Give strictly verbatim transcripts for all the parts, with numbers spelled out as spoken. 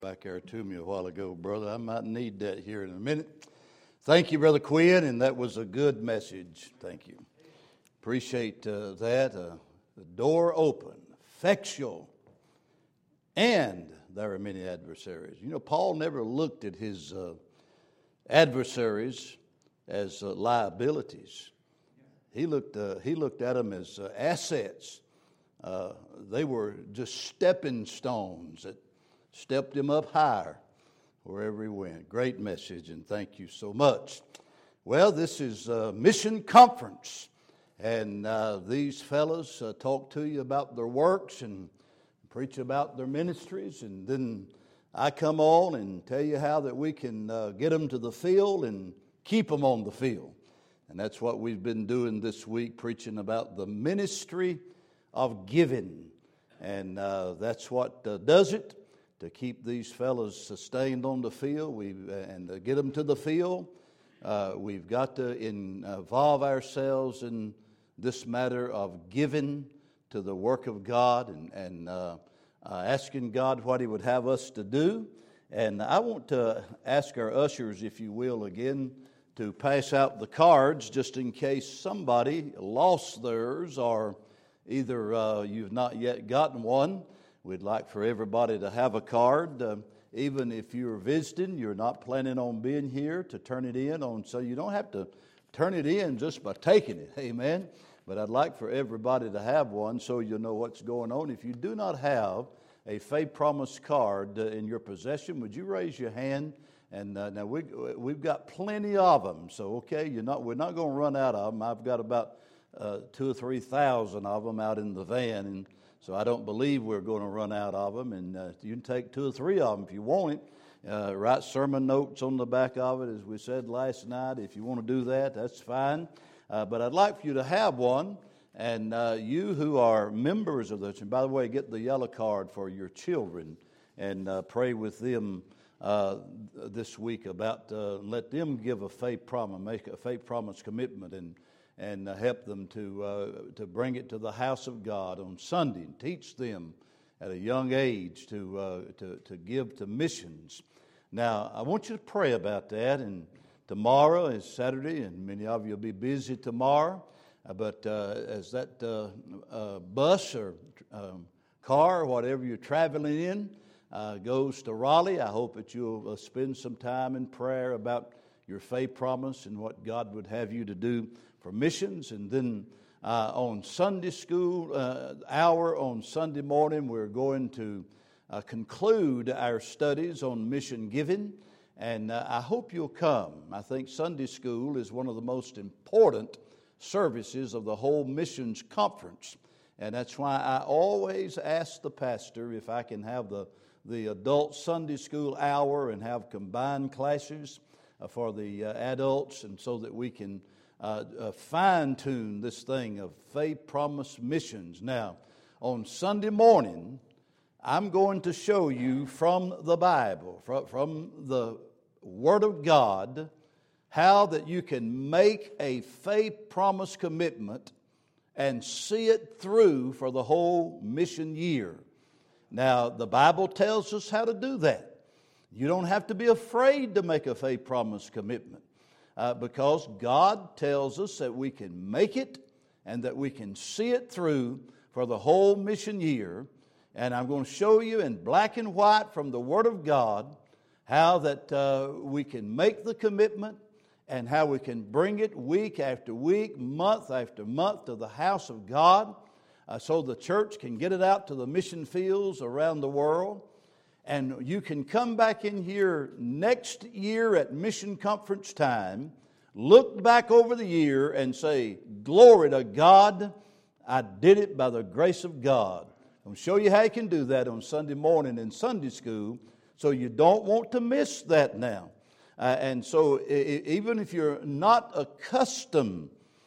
Back there to me a while ago, brother. I might need that here in a minute. Thank you, Brother Quinn, and that was a good message. Thank you. Appreciate uh, that. Uh, the door open, effectual, and there are many adversaries. You know, Paul never looked at his uh, adversaries as uh, liabilities. He looked, uh, he looked at them as uh, assets. Uh, they were just stepping stones that stepped him up higher wherever he went. Great message, and thank you so much. Well, this is a mission conference, and uh, these fellows uh, talk to you about their works and preach about their ministries, and then I come on and tell you how that we can uh, get them to the field and keep them on the field. And that's what we've been doing this week, preaching about the ministry of giving. And uh, that's what uh, does it. To keep these fellows sustained on the field we and to get them to the field, uh, we've got to involve ourselves in this matter of giving to the work of God and, and uh, uh, asking God what He would have us to do. And I want to ask our ushers, if you will, again, to pass out the cards just in case somebody lost theirs or either uh, you've not yet gotten one. We'd like for everybody to have a card, uh, even if you're visiting, you're not planning on being here, to turn it in on, so you don't have to turn it in just by taking it, amen? But I'd like for everybody to have one so you'll know what's going on. If you do not have a Faith Promise card uh, in your possession, would you raise your hand? And uh, now we, we've got plenty of them, so okay, you're not, we're not going to run out of them. I've got about uh, two or three thousand of them out in the van, and so I don't believe we're going to run out of them, and uh, you can take two or three of them if you want it. Uh, write sermon notes on the back of it, as we said last night. If you want to do that, that's fine. Uh, but I'd like for you to have one, and uh, you who are members of the church, and by the way, get the yellow card for your children, and uh, pray with them uh, this week about, uh, let them give a faith promise, make a faith promise commitment, and and uh, help them to uh, to bring it to the house of God on Sunday and teach them at a young age to, uh, to, to give to missions. Now, I want you to pray about that, and tomorrow is Saturday, and many of you will be busy tomorrow, uh, but uh, as that uh, uh, bus or um, car or whatever you're traveling in uh, goes to Raleigh, I hope that you'll uh, spend some time in prayer about your faith promise and what God would have you to do for missions. And then uh, on Sunday school uh, hour on Sunday morning, we're going to uh, conclude our studies on mission giving, and uh, I hope you'll come. I think Sunday school is one of the most important services of the whole missions conference, and that's why I always ask the pastor if I can have the, the adult Sunday school hour and have combined classes uh, for the uh, adults, and so that we can Uh, uh, fine-tune this thing of faith promise missions. Now, on Sunday morning, I'm going to show you from the Bible, from, from the Word of God, how that you can make a faith promise commitment and see it through for the whole mission year. Now, the Bible tells us how to do that. You don't have to be afraid to make a faith promise commitment. Uh, because God tells us that we can make it and that we can see it through for the whole mission year. And I'm going to show you in black and white from the Word of God how that uh, we can make the commitment and how we can bring it week after week, month after month to the house of God uh, so the church can get it out to the mission fields around the world. And you can come back in here next year at mission conference time, look back over the year and say, glory to God, I did it by the grace of God. I'll show you how you can do that on Sunday morning in Sunday school, so you don't want to miss that now. Uh, and so I- even if you're not accustomed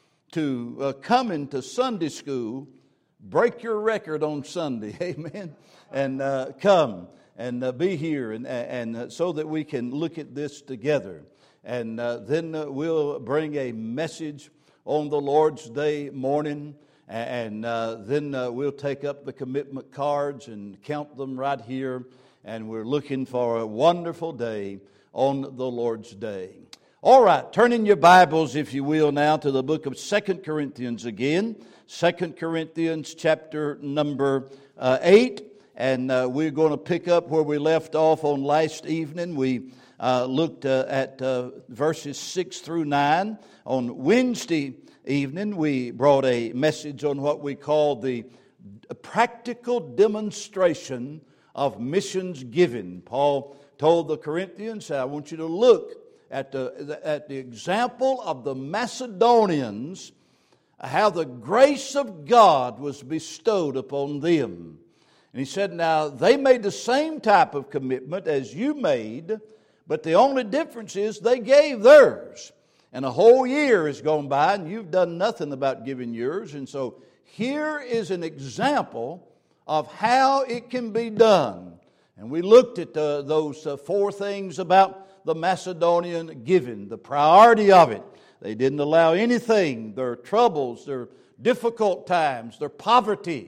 to uh, coming to Sunday school, break your record on Sunday, amen, and uh, come. And uh, be here, and, and uh, so that we can look at this together. And uh, then uh, we'll bring a message on the Lord's Day morning, and uh, then uh, we'll take up the commitment cards and count them right here and we're looking for a wonderful day on the Lord's Day. All right, turn in your Bibles, if you will, now to the book of Second Corinthians again. Second Corinthians chapter number uh, eight. And uh, we're going to pick up where we left off on last evening. We uh, looked uh, at uh, verses six through nine. On Wednesday evening, we brought a message on what we call the practical demonstration of missions giving. Paul told the Corinthians, I want you to look at the, at the example of the Macedonians, how the grace of God was bestowed upon them. And he said, now, they made the same type of commitment as you made, but the only difference is they gave theirs. And a whole year has gone by, and you've done nothing about giving yours. And so here is an example of how it can be done. And we looked at uh, those uh, four things about the Macedonian giving, the priority of it. They didn't allow anything, their troubles, their difficult times, their poverty.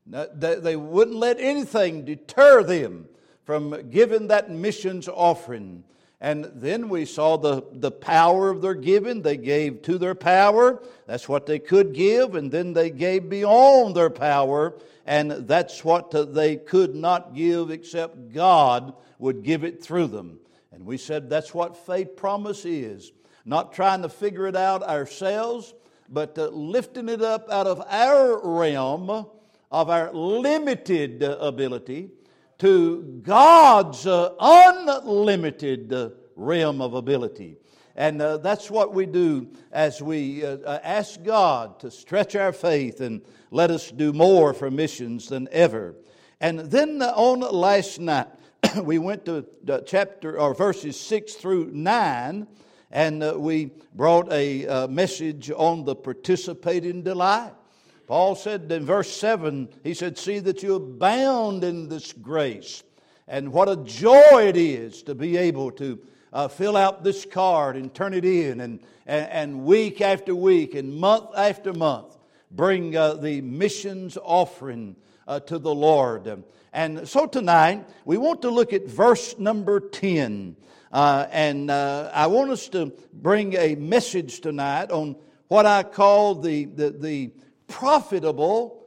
They wouldn't let anything deter them from giving that missions offering. And then we saw the, the power of their giving. They gave to their power. That's what they could give. And then they gave beyond their power. And that's what they could not give except God would give it through them. And we said that's what faith promise is. Not trying to figure it out ourselves, but uh, lifting it up out of our realm of our limited ability to God's uh, unlimited uh, realm of ability. And uh, that's what we do as we uh, ask God to stretch our faith and let us do more for missions than ever. And then uh, on last night, we went to the chapter or verses six through nine, and uh, we brought a uh, message on the participating delight. Paul said in verse seven, he said, see that you abound in this grace. And what a joy it is to be able to uh, fill out this card and turn it in and, and, and week after week and month after month bring uh, the missions offering uh, to the Lord. And so tonight we want to look at verse number ten. Uh, and uh, I want us to bring a message tonight on what I call the the, the profitable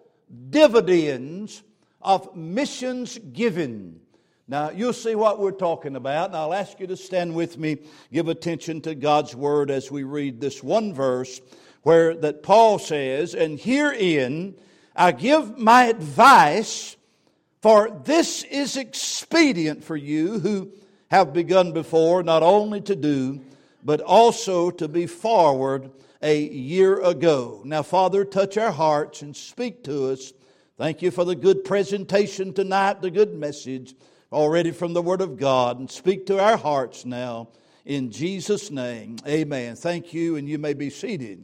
dividends of missions giving. Now, you'll see what we're talking about, and I'll ask you to stand with me, give attention to God's Word as we read this one verse where that Paul says, and herein I give my advice, for this is expedient for you who have begun before, not only to do, but also to be forward a year ago. Now, Father, touch our hearts and speak to us. Thank you for the good presentation tonight, the good message already from the Word of God. And speak to our hearts now in Jesus' name. Amen. Thank you, and you may be seated.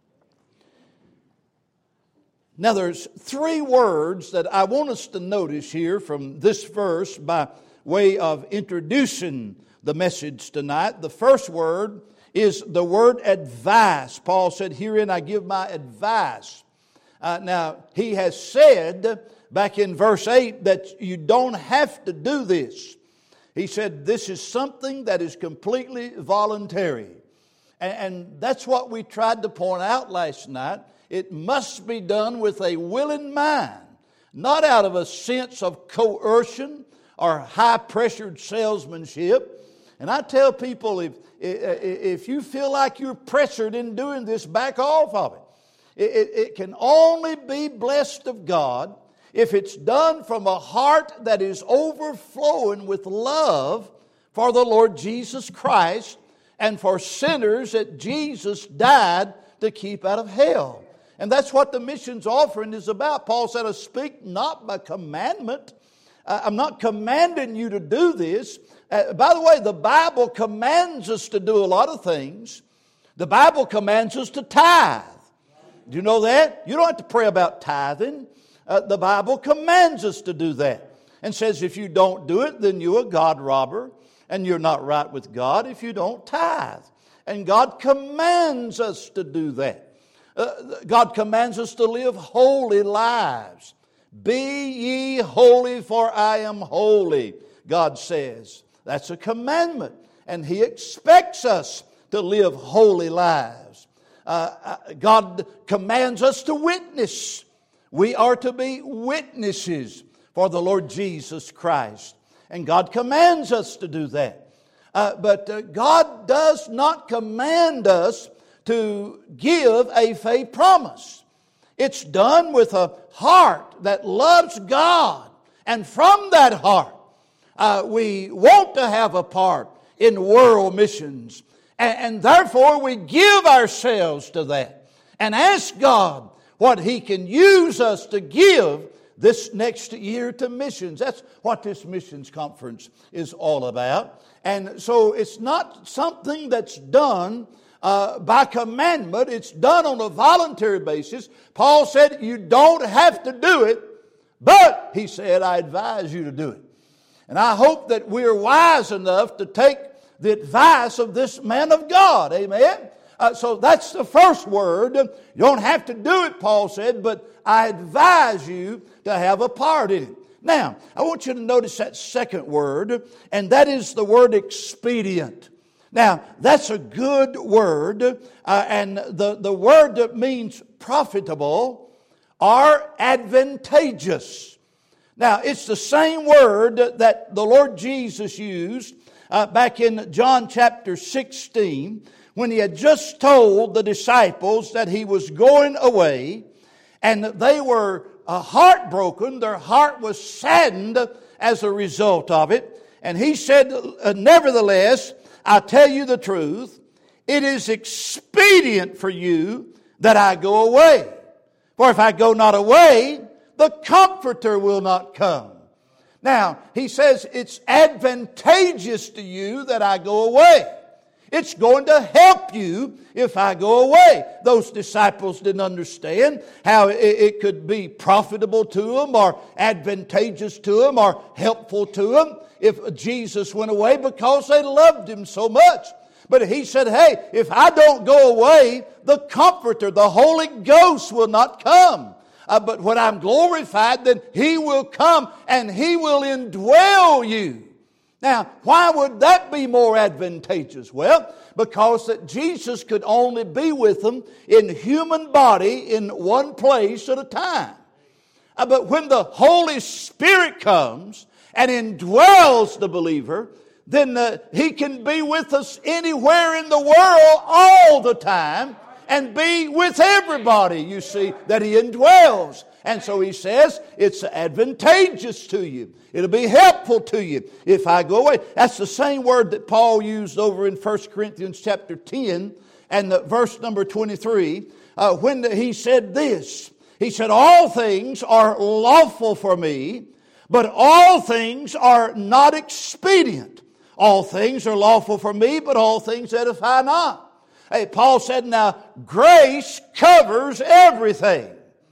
Now, there's three words that I want us to notice here from this verse by way of introducing the message tonight. The first word is the word advice. Paul said, herein I give my advice. Uh, now, he has said back in verse eight that you don't have to do this. He said this is something that is completely voluntary. And, and that's what we tried to point out last night. It must be done with a willing mind, not out of a sense of coercion or high-pressured salesmanship. And I tell people, if if you feel like you're pressured in doing this, back off of it. It, it. it can only be blessed of God if it's done from a heart that is overflowing with love for the Lord Jesus Christ and for sinners that Jesus died to keep out of hell. And that's what the missions offering is about. Paul said, I speak not by commandment. I'm not commanding you to do this. Uh, by the way, the Bible commands us to do a lot of things. The Bible commands us to tithe. Do you know that? You don't have to pray about tithing. Uh, the Bible commands us to do that. And says if you don't do it, then you're a God robber. And you're not right with God if you don't tithe. And God commands us to do that. Uh, God commands us to live holy lives. Be ye holy, for I am holy. God says. That's a commandment. And He expects us to live holy lives. Uh, God commands us to witness. We are to be witnesses for the Lord Jesus Christ. And God commands us to do that. Uh, but uh, God does not command us to give a faith promise. It's done with a heart that loves God. And from that heart, uh, we want to have a part in world missions. And, and therefore, we give ourselves to that and ask God what He can use us to give this next year to missions. That's what this missions conference is all about. And so it's not something that's done uh, by commandment. It's done on a voluntary basis. Paul said you don't have to do it, but he said I advise you to do it. And I hope that we're wise enough to take the advice of this man of God. Amen? Uh, so that's the first word. You don't have to do it, Paul said, but I advise you to have a part in it. Now, I want you to notice that second word, and that is the word expedient. Now, that's a good word, uh, and the, the word that means profitable or advantageous. Now, it's the same word that the Lord Jesus used uh, back in John chapter sixteen, when He had just told the disciples that He was going away, and they were uh, heartbroken. Their heart was saddened as a result of it. And He said, uh, nevertheless, I tell you the truth, it is expedient for you that I go away. For if I go not away, the Comforter will not come. Now, He says it's advantageous to you that I go away. It's going to help you if I go away. Those disciples didn't understand how it could be profitable to them or advantageous to them or helpful to them if Jesus went away, because they loved Him so much. But He said, hey, if I don't go away, the Comforter, the Holy Ghost will not come. Uh, but when I'm glorified, then He will come and He will indwell you. Now, why would that be more advantageous? Well, because that Jesus could only be with them in human body in one place at a time. Uh, but when the Holy Spirit comes and indwells the believer, then uh, He can be with us anywhere in the world all the time and be with everybody, you see, that He indwells. And so He says it's advantageous to you. It'll be helpful to you if I go away. That's the same word that Paul used over in First Corinthians chapter ten and the verse number twenty-three, uh, when he said this. He said, all things are lawful for me, but all things are not expedient. All things are lawful for me, but all things edify not. Hey, Paul said, now, grace covers everything.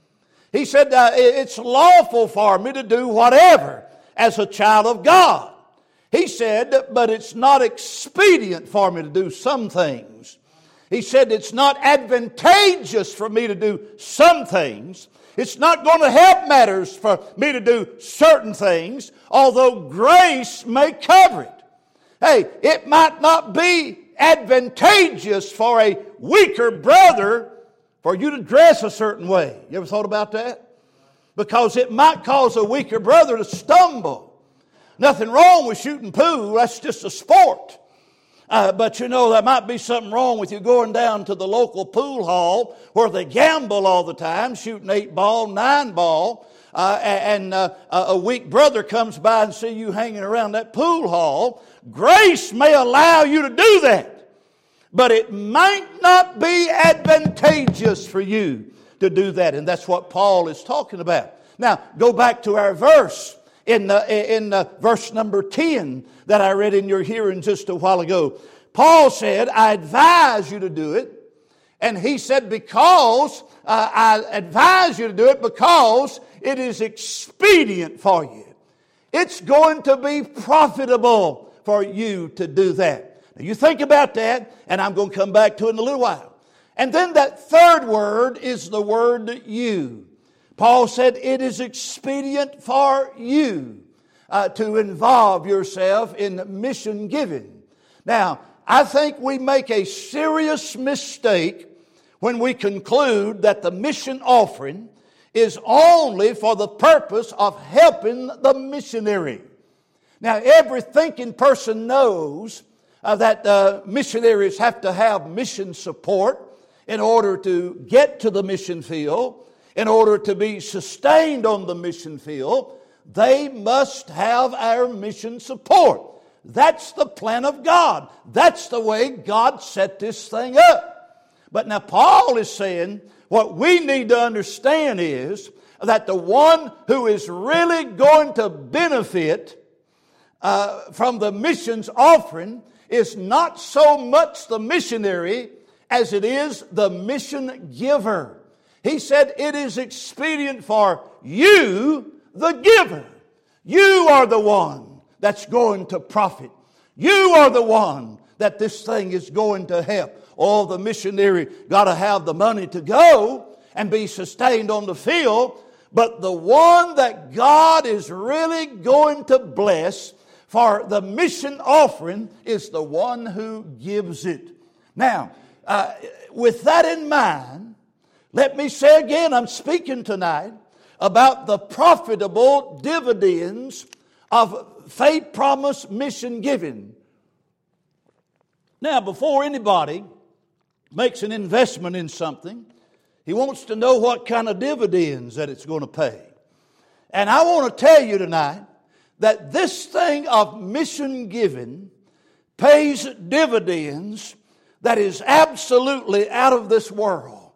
He said, uh, it's lawful for me to do whatever as a child of God. He said, but it's not expedient for me to do some things. He said, it's not advantageous for me to do some things. It's not going to help matters for me to do certain things, although grace may cover it. Hey, it might not be advantageous for a weaker brother for you to dress a certain way. You ever thought about that? Because it might cause a weaker brother to stumble. Nothing wrong with shooting pool. That's just a sport. Uh, but you know, there might be something wrong with you going down to the local pool hall where they gamble all the time, shooting eight ball, nine ball, uh, and uh, a weak brother comes by and see you hanging around that pool hall. Grace may allow you to do that, but it might not be advantageous for you to do that. And that's what Paul is talking about. Now, go back to our verse in, the, in the verse number ten that I read in your hearing just a while ago. Paul said, I advise you to do it. And he said, because uh, I advise you to do it because it is expedient for you. It's going to be profitable for you to do that. Now you think about that, and I'm going to come back to it in a little while. And then that third word is the word you. Paul said, it is expedient for you. uh, to involve yourself in mission giving. Now, I think we make a serious mistake when we conclude that the mission offering is only for the purpose of helping the missionary. Now, every thinking person knows uh, that uh, missionaries have to have mission support in order to get to the mission field, in order to be sustained on the mission field. They must have our mission support. That's the plan of God. That's the way God set this thing up. But now Paul is saying what we need to understand is that the one who is really going to benefit uh, from the missions offering is not so much the missionary as it is the mission giver. He said it is expedient for you, the giver. You are the one that's going to profit. You are the one that this thing is going to help. Oh, the missionary got to have the money to go and be sustained on the field. But the one that God is really going to bless for the mission offering is the one who gives it. Now, uh, with that in mind, let me say again, I'm speaking tonight about the profitable dividends of faith promise mission giving. Now, before anybody makes an investment in something, he wants to know what kind of dividends that it's going to pay. And I want to tell you tonight that this thing of mission giving pays dividends that is absolutely out of this world.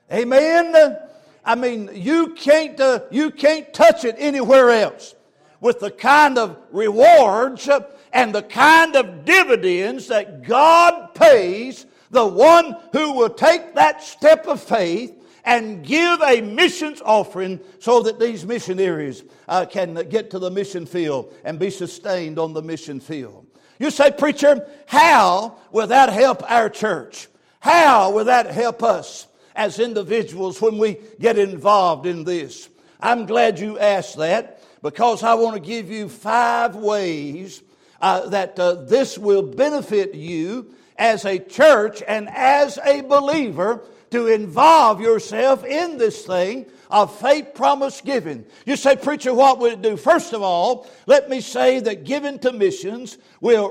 Amen? I mean, you can't, uh, you can't touch it anywhere else with the kind of rewards and the kind of dividends that God pays the one who will take that step of faith and give a missions offering so that these missionaries uh, can get to the mission field and be sustained on the mission field. You say, preacher, how will that help our church? How will that help us as individuals when we get involved in this? I'm glad you asked that, because I want to give you five ways uh, that uh, this will benefit you as a church and as a believer to involve yourself in this thing of faith promise giving. You say, preacher, what will it do? First of all, let me say that giving to missions will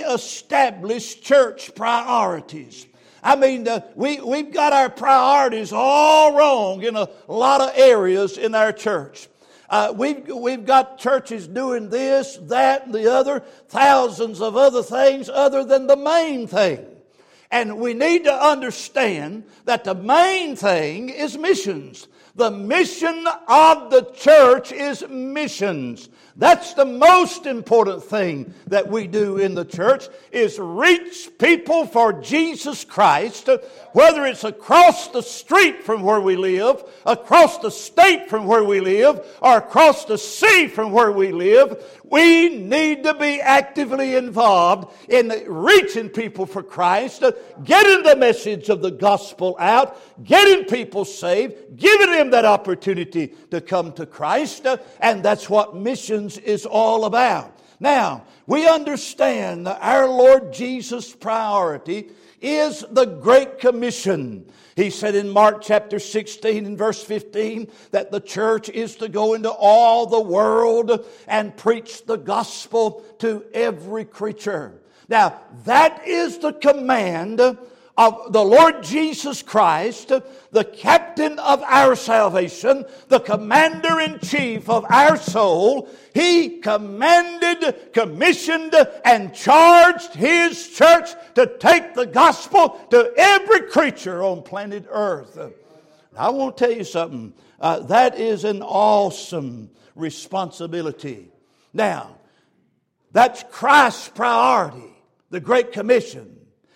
reestablish church priorities. I mean, uh, we, we've got our priorities all wrong in a lot of areas in our church. Uh, we've, we've got churches doing this, that, and the other, thousands of other things other than the main thing. And we need to understand that the main thing is missions. The mission of the church is missions. That's the most important thing that we do in the church, is reach people for Jesus Christ, whether it's across the street from where we live, across the state from where we live, or across the sea from where we live. We need to be actively involved in reaching people for Christ, getting the message of the gospel out, getting people saved, giving them that opportunity to come to Christ, and that's what missions is all about. Now, we understand that our Lord Jesus' priority is the Great Commission. He said in Mark chapter sixteen and verse fifteen that the church is to go into all the world and preach the gospel to every creature. Now, that is the command of the Lord Jesus Christ, the captain of our salvation, the commander-in-chief of our soul. He commanded, commissioned, and charged His church to take the gospel to every creature on planet Earth. I want to tell you something. Uh, that is an awesome responsibility. Now, that's Christ's priority, the Great Commission.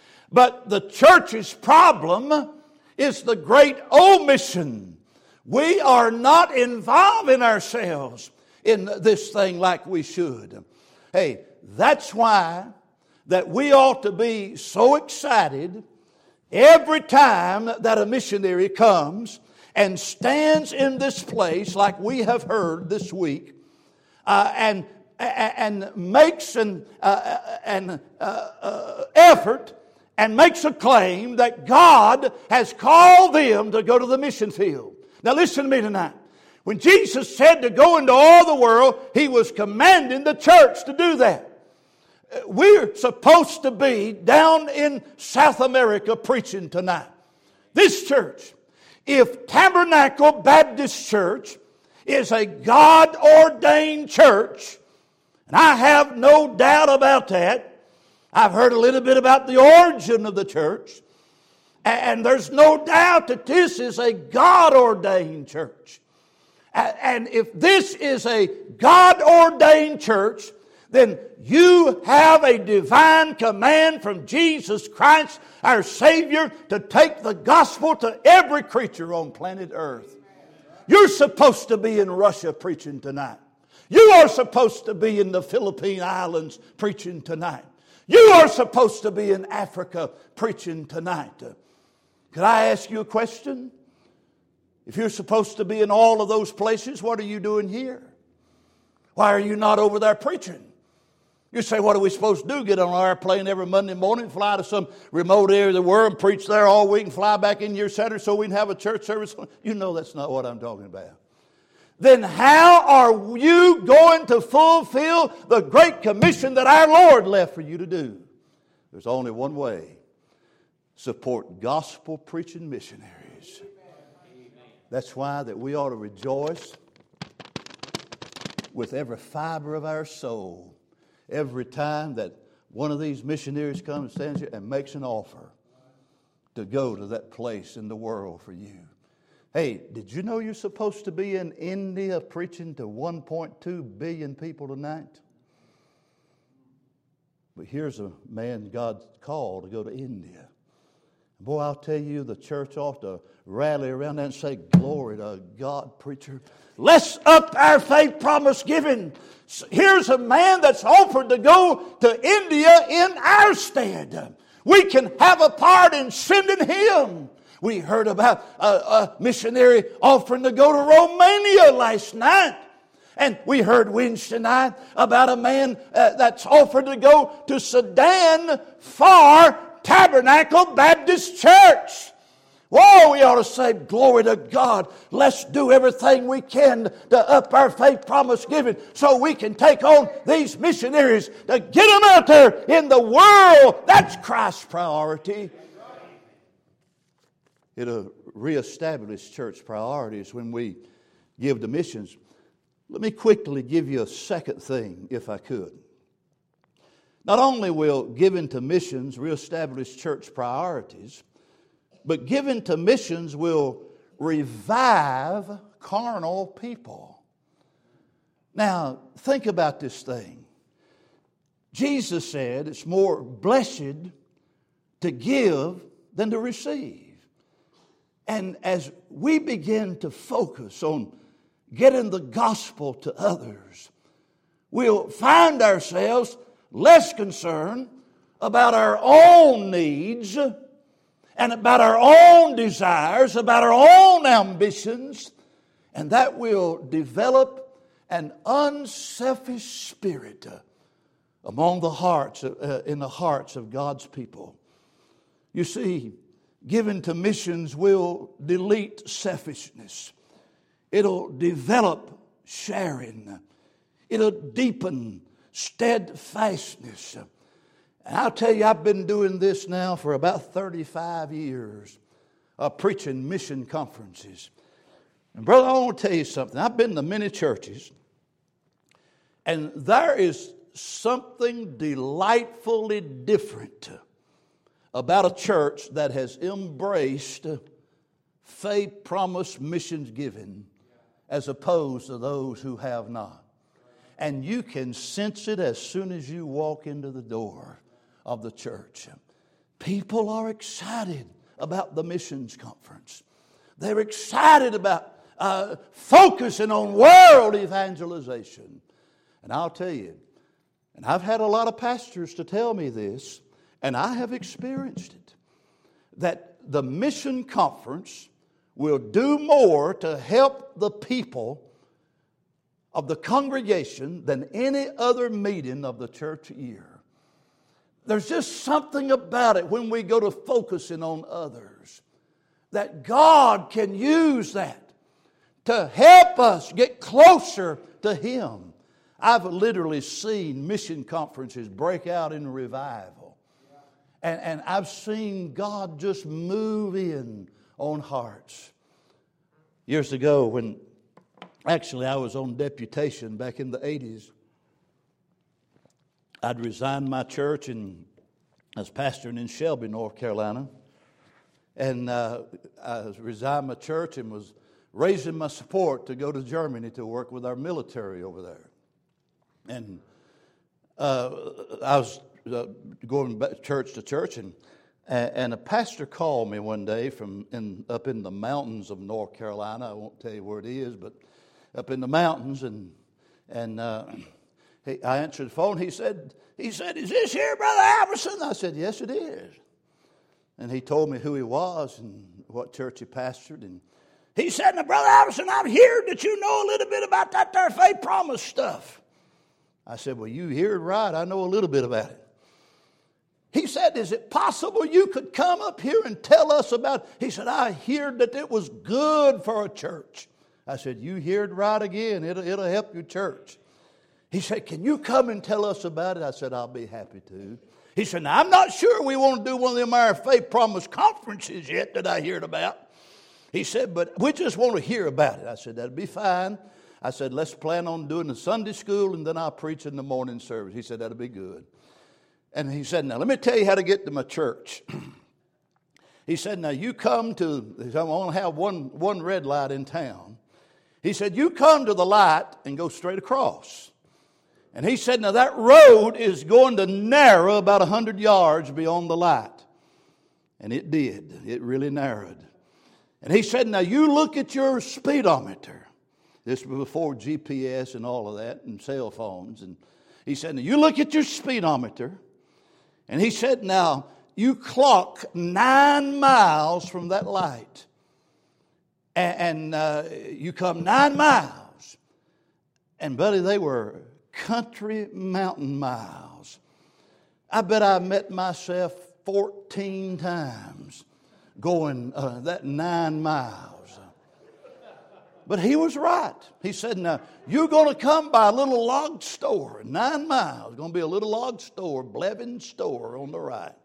But the church's problem is the great omission. We are not involving ourselves in this thing like we should. Hey, that's why that we ought to be so excited every time that a missionary comes and stands in this place like we have heard this week uh, and and makes an, uh, an uh, uh, effort and makes a claim that God has called them to go to the mission field. Now listen to me tonight. When Jesus said to go into all the world, He was commanding the church to do that. We're supposed to be down in South America preaching tonight. This church, if Tabernacle Baptist Church is a God-ordained church, and I have no doubt about that. I've heard a little bit about the origin of the church, and there's no doubt that this is a God-ordained church. And if this is a God-ordained church, then you have a divine command from Jesus Christ, our Savior, to take the gospel to every creature on planet Earth. You're supposed to be in Russia preaching tonight. You are supposed to be in the Philippine Islands preaching tonight. You are supposed to be in Africa preaching tonight. Could I ask you a question? If you're supposed to be in all of those places, what are you doing here? Why are you not over there preaching? You say, what are we supposed to do? Get on an airplane every Monday morning, fly to some remote area of the world and preach there all week and fly back in your center so we can have a church service? You know that's not what I'm talking about. Then how are you going to fulfill the great commission that our Lord left for you to do? There's only one way. Support gospel preaching missionaries. That's why that we ought to rejoice with every fiber of our soul every time that one of these missionaries comes and stands here and makes an offer to go to that place in the world for you. Hey, did you know you're supposed to be in India preaching to one point two billion people tonight? But here's a man God called to go to India. Boy, I'll tell you, the church ought to rally around that and say, glory to God, preacher. Let's up our faith promise giving. Here's a man that's offered to go to India in our stead. We can have a part in sending him. We heard about a, a missionary offering to go to Romania last night. And we heard Wednesday night about a man uh, that's offered to go to Sudan for Tabernacle Baptist Church. Whoa, we ought to say, glory to God. Let's do everything we can to up our faith promise giving so we can take on these missionaries to get them out there in the world. That's Christ's priority. It'll reestablish church priorities when we give to missions. Let me quickly give you a second thing, if I could. Not only will giving to missions reestablish church priorities, but giving to missions will revive carnal people. Now, think about this thing. Jesus said it's more blessed to give than to receive. And as we begin to focus on getting the gospel to others, we'll find ourselves less concerned about our own needs and about our own desires, about our own ambitions, and that will develop an unselfish spirit among the hearts, uh, in the hearts of God's people. You see, giving to missions will delete selfishness. It'll develop sharing. It'll deepen steadfastness. And I'll tell you, I've been doing this now for about thirty-five years, uh, preaching mission conferences. And brother, I want to tell you something. I've been to many churches, and there is something delightfully different about a church that has embraced faith promise missions giving as opposed to those who have not. And you can sense it as soon as you walk into the door of the church. People are excited about the missions conference. They're excited about uh, focusing on world evangelization. And I'll tell you, and I've had a lot of pastors to tell me this, and I have experienced it, that the mission conference will do more to help the people of the congregation than any other meeting of the church year. There's just something about it when we go to focusing on others, that God can use that to help us get closer to Him. I've literally seen mission conferences break out in revival. And, and I've seen God just move in on hearts. Years ago, when actually I was on deputation back in the eighties, I'd resigned my church and I was pastoring in Shelby, North Carolina. And uh, I resigned my church and was raising my support to go to Germany to work with our military over there. And uh, I was uh, going back church to church, and and a pastor called me one day from in, up in the mountains of North Carolina. I won't tell you where it is, but up in the mountains, and and uh, he, I answered the phone. He said, he said, "Is this here Brother Alverson?" I said, "Yes, it is." And he told me who he was and what church he pastored, and he said, "Now, Brother Alverson, I've heard that you know a little bit about that there faith promise stuff." I said, "Well, you heard right. I know a little bit about it." He said, "Is it possible you could come up here and tell us about it?" He said, "I heard that it was good for a church." I said, "You heard right again. It'll, it'll help your church." He said, "Can you come and tell us about it?" I said, "I'll be happy to." He said, "Now, I'm not sure we want to do one of them our Faith Promise conferences yet that I heard about." He said, "But we just want to hear about it." I said, "That'd be fine." I said, "Let's plan on doing the Sunday school and then I'll preach in the morning service." He said, "That'll be good." And he said, "Now, let me tell you how to get to my church." He said, "Now, you come to, I only have one, one red light in town." He said, "You come to the light and go straight across." And he said, "Now, that road is going to narrow about one hundred yards beyond the light." And it did. It really narrowed. And he said, "Now, you look at your speedometer." This was before G P S and all of that and cell phones. And he said, "Now, you look at your speedometer." And he said, "Now, you clock nine miles from that light. And, and uh, you come nine miles." And, buddy, they were country mountain miles. I bet I met myself fourteen times going uh, that nine miles. But he was right. He said, "Now, you're going to come by a little log store, nine miles. Going to be a little log store, Blevins store on the right."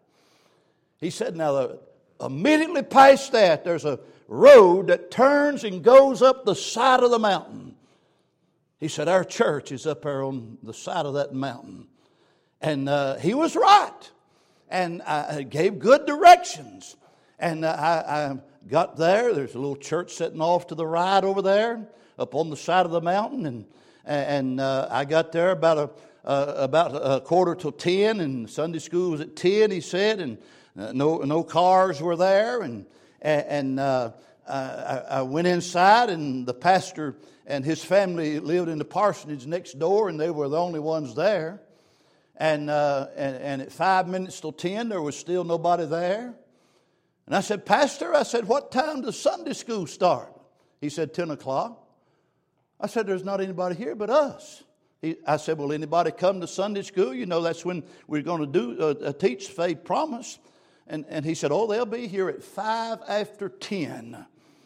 He said, "Now, the, immediately past that, there's a road that turns and goes up the side of the mountain." He said, "Our church is up there on the side of that mountain." And uh, he was right. And I gave good directions. And uh, I... I got there. There's a little church sitting off to the right over there, up on the side of the mountain, and and uh, I got there about a uh, about a quarter till ten, and Sunday school was at ten. He said, and uh, no no cars were there, and and uh, I, I went inside, and the pastor and his family lived in the parsonage next door, and they were the only ones there. And uh, and, and at five minutes till ten, there was still nobody there. And I said, "Pastor," I said, "what time does Sunday school start?" He said, ten o'clock. I said, "There's not anybody here but us." He, I said, "Will anybody come to Sunday school? You know, that's when we're going to do uh, teach Faith Promise." And, and he said, "Oh, they'll be here at five after ten.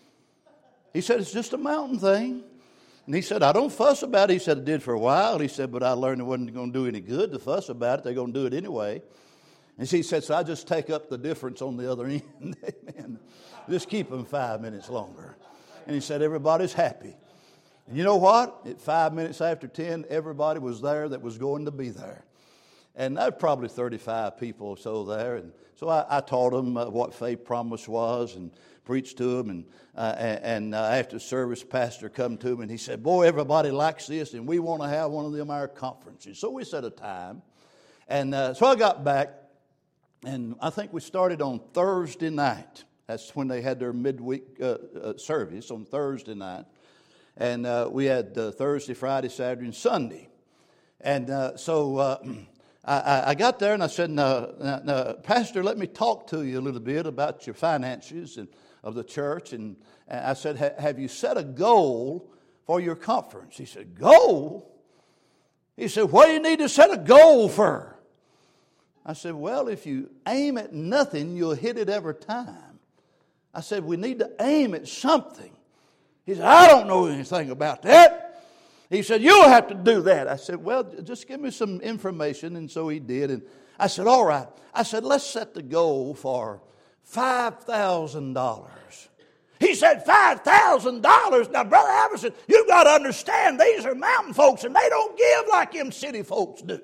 He said, "It's just a mountain thing." And he said, "I don't fuss about it." He said, "I did for a while." He said, "But I learned it wasn't going to do any good to fuss about it. They're going to do it anyway." And he said, "So I just take up the difference on the other end." Amen. Just keep them five minutes longer. And he said, everybody's happy. And you know what? At five minutes after ten, everybody was there that was going to be there. And there were probably thirty-five people or so there. And so I, I taught them uh, what Faith Promise was and preached to them. And, uh, and uh, after service, pastor come to me and he said, "Boy, everybody likes this and we want to have one of them our conferences." So we set a time. And uh, so I got back. And I think we started on Thursday night. That's when they had their midweek uh, uh, service, on Thursday night. And uh, we had uh, Thursday, Friday, Saturday, and Sunday. And uh, so uh, I, I got there and I said, no, no, no, "Pastor, let me talk to you a little bit about your finances and of the church." And, and I said, "Have you set a goal for your conference. He said, goal? He said, what do you need to set a goal for? I said, well, if you aim at nothing, you'll hit it every time. I said, we need to aim at something. He said, I don't know anything about that. He said, you'll have to do that. I said, well, just give me some information. And so he did. And I said, all right. I said, let's set the goal for five thousand dollars. He said, five thousand dollars? Now, Brother Iverson, you've got to understand, these are mountain folks, and they don't give like them city folks do.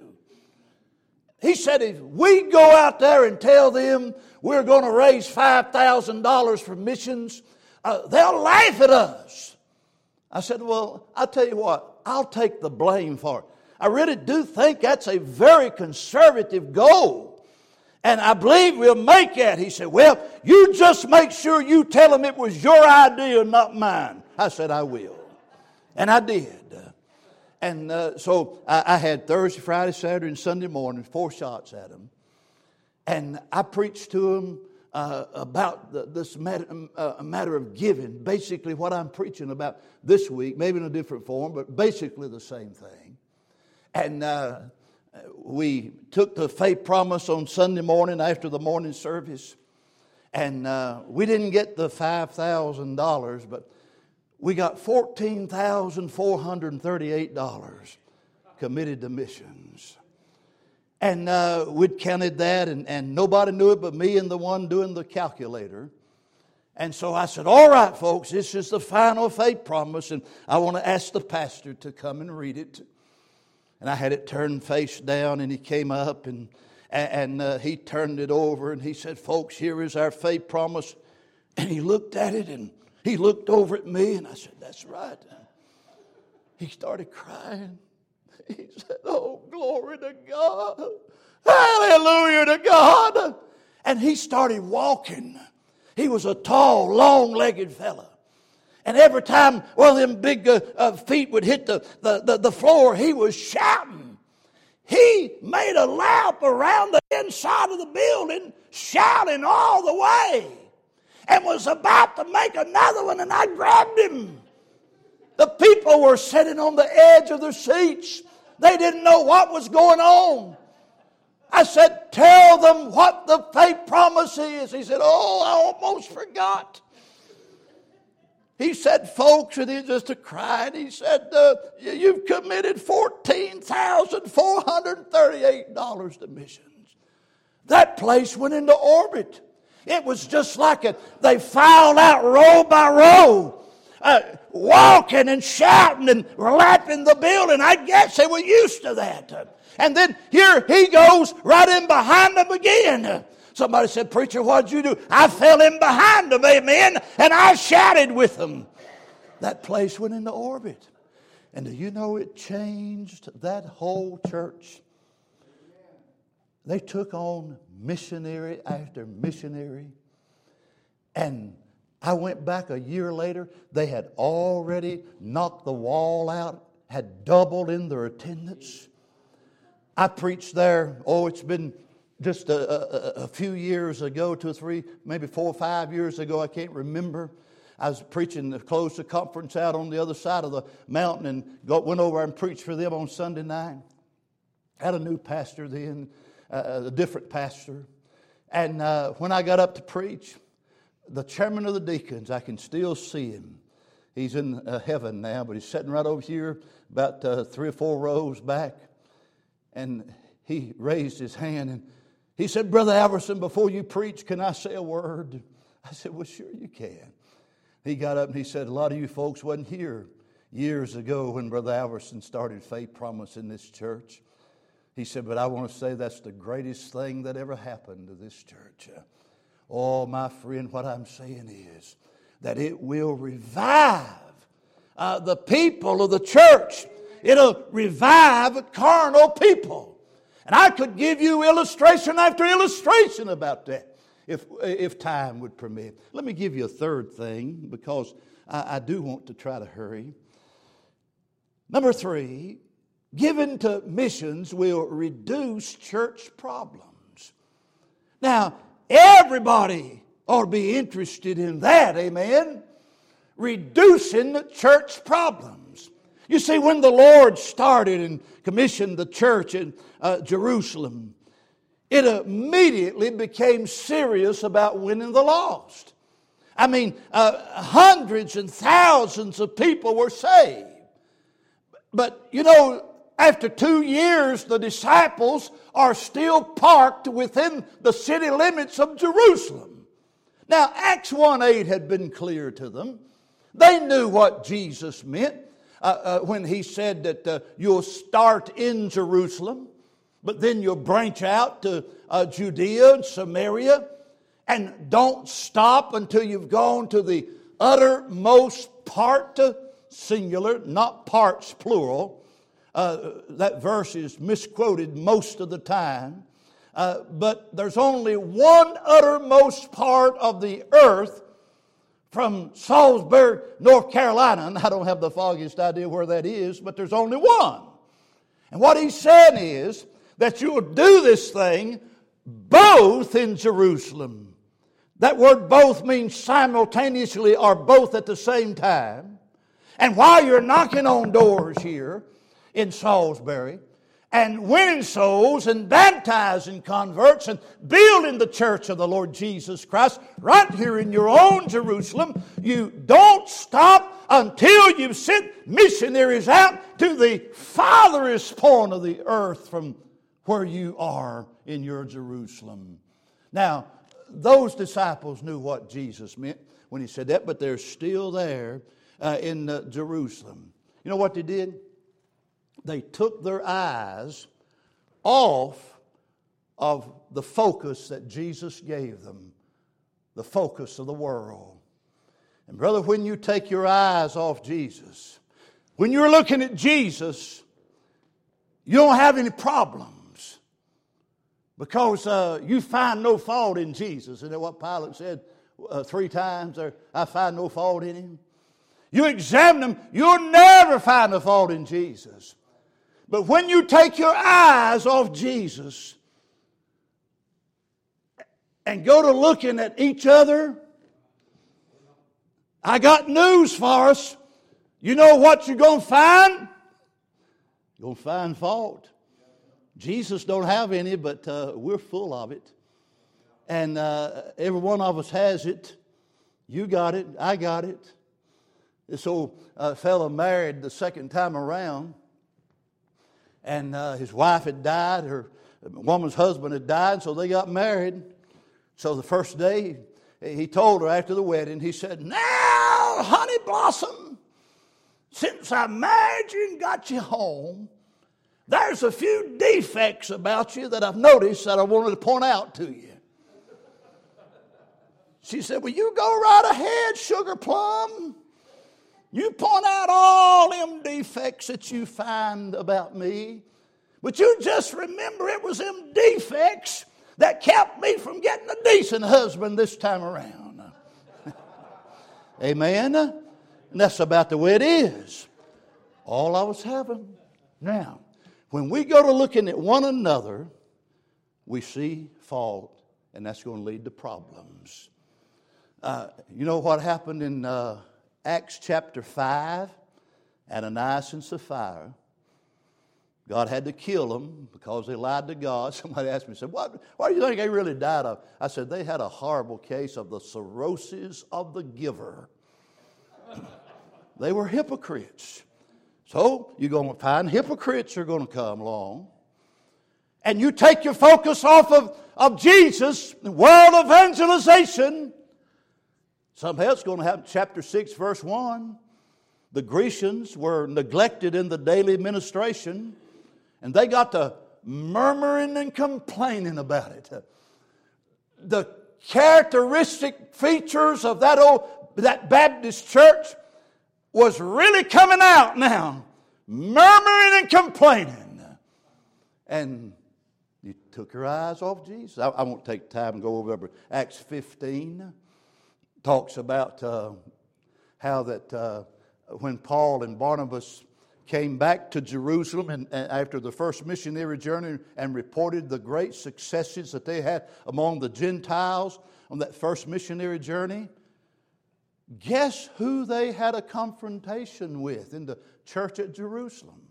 He said, if we go out there and tell them we're going to raise five thousand dollars for missions, uh, they'll laugh at us. I said, well, I'll tell you what, I'll take the blame for it. I really do think that's a very conservative goal. And I believe we'll make that. He said, well, you just make sure you tell them it was your idea, not mine. I said, I will. And I did. And uh, so I, I had Thursday, Friday, Saturday, and Sunday morning, four shots at them. And I preached to them uh, about the, this matter, uh, matter of giving. Basically what I'm preaching about this week, maybe in a different form, but basically the same thing. And uh, we took the faith promise on Sunday morning after the morning service. And uh, we didn't get the five thousand dollars, but we got fourteen thousand four hundred thirty-eight dollars committed to missions. And uh, we'd counted that, and, and nobody knew it but me and the one doing the calculator. And so I said, all right, folks, this is the final faith promise, and I want to ask the pastor to come and read it. And I had it turned face down, and he came up, and, and uh, he turned it over, and he said, folks, here is our faith promise. And he looked at it, and he looked over at me, and I said, that's right. He started crying. He said, oh, glory to God. Hallelujah to God. And he started walking. He was a tall, long-legged fella. And every time one of them big uh, uh, feet would hit the, the, the, the floor, he was shouting. He made a lap around the inside of the building, shouting all the way. And was about to make another one, and I grabbed him. The people were sitting on the edge of their seats. They didn't know what was going on. I said, tell them what the faith promise is. He said, oh, I almost forgot. He said, folks, and he just a crying. He said, uh, you've committed fourteen thousand four hundred thirty-eight dollars to missions. That place went into orbit. It was just like it. They filed out row by row, uh, walking and shouting and lapping the building. I guess they were used to that. And then here he goes right in behind them again. Somebody said, preacher, what'd you do? I fell in behind them, amen, and I shouted with them. That place went into orbit. And do you know it changed that whole church? They took on missionary after missionary. And I went back a year later. They had already knocked the wall out, had doubled in their attendance. I preached there, oh, it's been just a, a, a few years ago, two or three, maybe four or five years ago, I can't remember. I was preaching, closed the conference out on the other side of the mountain and got, went over and preached for them on Sunday night. Had a new pastor then, uh, a different pastor. And uh, when I got up to preach, the chairman of the deacons, I can still see him. He's in uh, heaven now, but he's sitting right over here about uh, three or four rows back. And he raised his hand and he said, Brother Iverson, before you preach, can I say a word? I said, well, sure you can. He got up and he said, a lot of you folks wasn't here years ago when Brother Iverson started Faith Promise in this church. He said, but I want to say that's the greatest thing that ever happened to this church. Oh, my friend, what I'm saying is that it will revive uh, the people of the church. It'll revive carnal people. And I could give you illustration after illustration about that if, if time would permit. Let me give you a third thing because I, I do want to try to hurry. Number three, giving to missions will reduce church problems. Now, everybody ought to be interested in that, amen? Reducing church problems. You see, when the Lord started and commissioned the church in uh, Jerusalem, it immediately became serious about winning the lost. I mean, uh, hundreds and thousands of people were saved. But, you know, after two years, the disciples are still parked within the city limits of Jerusalem. Now, Acts one eight had been clear to them. They knew what Jesus meant uh, uh, when He said that uh, you'll start in Jerusalem, but then you'll branch out to uh, Judea and Samaria, and don't stop until you've gone to the uttermost part, singular, not parts, plural. Uh, that verse is misquoted most of the time. Uh, but there's only one uttermost part of the earth from Salisbury, North Carolina. And I don't have the foggiest idea where that is, but there's only one. And what He's saying is that you will do this thing both in Jerusalem. That word both means simultaneously or both at the same time. And while you're knocking on doors here in Salisbury and winning souls and baptizing converts and building the church of the Lord Jesus Christ right here in your own Jerusalem, you don't stop until you've sent missionaries out to the farthest point of the earth from where you are in your Jerusalem. Now, those disciples knew what Jesus meant when He said that, but they're still there uh, in uh, Jerusalem. You know what they did? They took their eyes off of the focus that Jesus gave them, the focus of the world. And brother, when you take your eyes off Jesus, when you're looking at Jesus, you don't have any problems because uh, you find no fault in Jesus. Isn't that what Pilate said uh, three times? Or, I find no fault in Him. You examine Him, you'll never find a fault in Jesus. But when you take your eyes off Jesus and go to looking at each other, I got news for us. You know what you're going to find? You're going to find fault. Jesus don't have any, but uh, we're full of it. And uh, every one of us has it. You got it. I got it. This old uh, fellow married the second time around. And uh, his wife had died, her woman's husband had died, so they got married. So the first day, he told her after the wedding, he said, "Now, honey blossom, since I married you and got you home, there's a few defects about you that I've noticed that I wanted to point out to you." She said, "Well, you go right ahead, sugar plum. You point out all them defects that you find about me. But you just remember it was them defects that kept me from getting a decent husband this time around." Amen? And that's about the way it is. All I was having. Now, when we go to looking at one another, we see fault, and that's going to lead to problems. Uh, you know what happened in Uh, Acts chapter five, Ananias and Sapphira. God had to kill them because they lied to God. Somebody asked me, said, what, what do you think they really died of? I said, they had a horrible case of the cirrhosis of the giver. They were hypocrites. So you're going to find hypocrites are going to come along. And you take your focus off of, of Jesus, world evangelization. Something else is going to happen. Chapter six, verse one. The Grecians were neglected in the daily ministration, and they got to murmuring and complaining about it. The characteristic features of that old that Baptist church was really coming out now. Murmuring and complaining. And you took your eyes off Jesus. I, I won't take time and go over it. Acts fifteen talks about uh, how that uh, when Paul and Barnabas came back to Jerusalem and, and after the first missionary journey and reported the great successes that they had among the Gentiles on that first missionary journey, Guess who they had a confrontation with in the church at Jerusalem?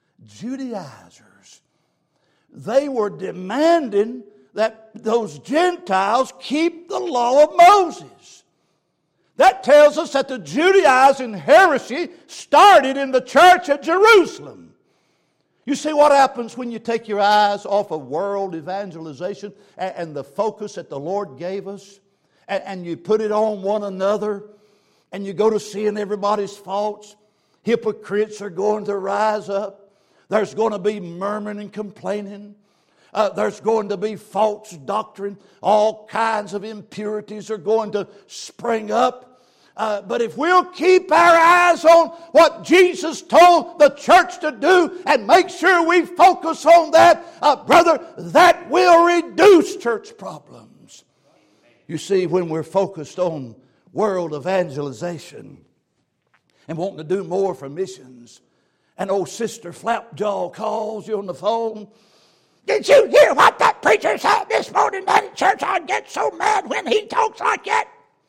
Judaizers. They were demanding that those Gentiles keep the law of Moses. That tells us that the Judaizing heresy started in the church at Jerusalem. You see what happens when you take your eyes off of world evangelization and, and the focus that the Lord gave us, and, and you put it on one another, and you go to seeing everybody's faults. Hypocrites are going to rise up. There's going to be murmuring and complaining. Uh, there's going to be false doctrine. All kinds of impurities are going to spring up. Uh, but if we'll keep our eyes on what Jesus told the church to do and make sure we focus on that, uh, brother, that will reduce church problems. You see, when we're focused on world evangelization and wanting to do more for missions, and old Sister Flapjaw calls you on the phone, "Did you hear what that preacher said this morning down at church? I get so mad when he talks like that."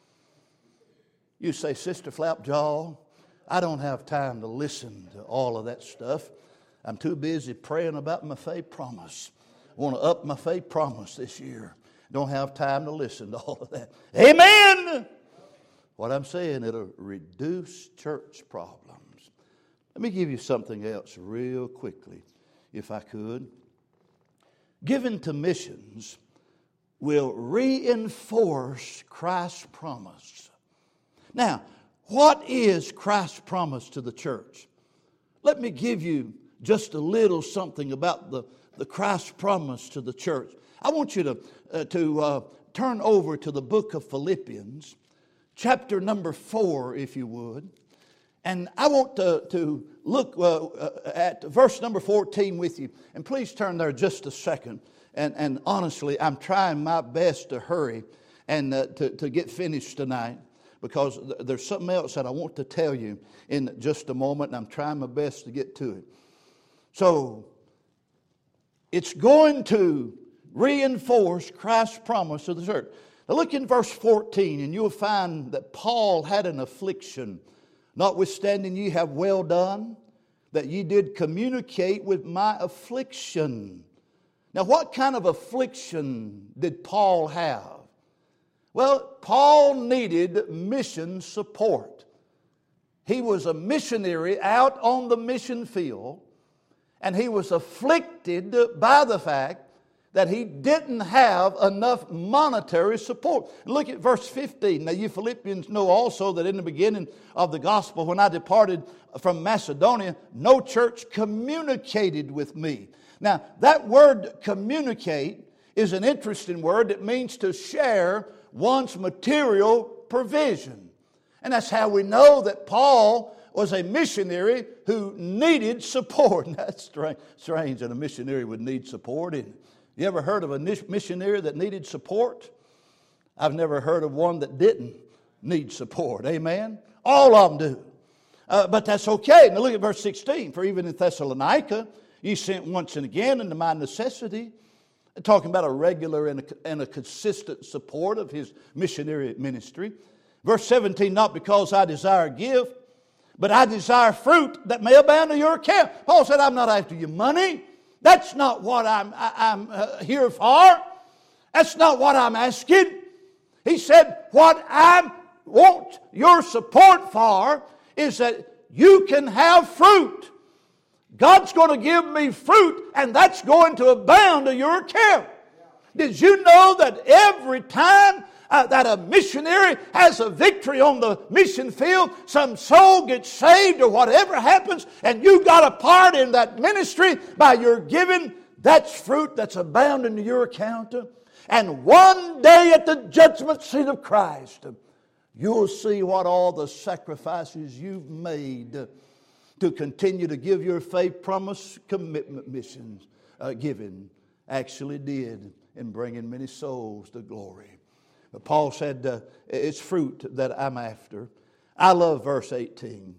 You say, "Sister Flapjaw, I don't have time to listen to all of that stuff. I'm too busy praying about my faith promise. I want to up my faith promise this year. Don't have time to listen to all of that." Amen! What I'm saying, it'll reduce church problems. Let me give you something else real quickly, if I could. Giving to missions will reinforce Christ's promise. Now, what is Christ's promise to the church? Let me give you just a little something about the, the Christ's promise to the church. I want you to, uh, to uh, turn over to the book of Philippians, chapter number four, if you would. And I want to, to look uh, uh, at verse number fourteen with you. And please turn there just a second. And, and honestly, I'm trying my best to hurry and uh, to, to get finished tonight, because there's something else that I want to tell you in just a moment, and I'm trying my best to get to it. So, it's going to reinforce Christ's promise to the church. Now look in verse fourteen, and you'll find that Paul had an affliction. "Notwithstanding ye have well done, that ye did communicate with my affliction." Now what kind of affliction did Paul have? Well, Paul needed mission support. He was a missionary out on the mission field, and he was afflicted by the fact that he didn't have enough monetary support. Look at verse fifteen. Now you Philippians know also that in the beginning of the gospel, when I departed from Macedonia, no church communicated with me. Now that word communicate is an interesting word. It means to share one's material provision. And that's how we know that Paul was a missionary who needed support. And that's strange, strange that a missionary would need support. And you ever heard of a missionary that needed support? I've never heard of one that didn't need support. Amen? All of them do. Uh, but that's okay. Now look at verse sixteen. "For even in Thessalonica ye sent once and again unto my necessity." Talking about a regular and a, and a consistent support of his missionary ministry. Verse seventeen, "Not because I desire gift, but I desire fruit that may abound to your account." Paul said, "I'm not after your money. That's not what I'm, I, I'm uh, here for. That's not what I'm asking." He said, "What I want your support for is that you can have fruit. God's going to give me fruit, and that's going to abound to your account." Did you know that every time uh, that a missionary has a victory on the mission field, some soul gets saved or whatever happens, and you got a part in that ministry by your giving, that's fruit that's abounding to your account. And one day at the judgment seat of Christ, you'll see what all the sacrifices you've made to continue to give your faith promise commitment missions uh, giving actually did in bringing many souls to glory. But Paul said, uh, it's fruit that I'm after. I love verse eighteen.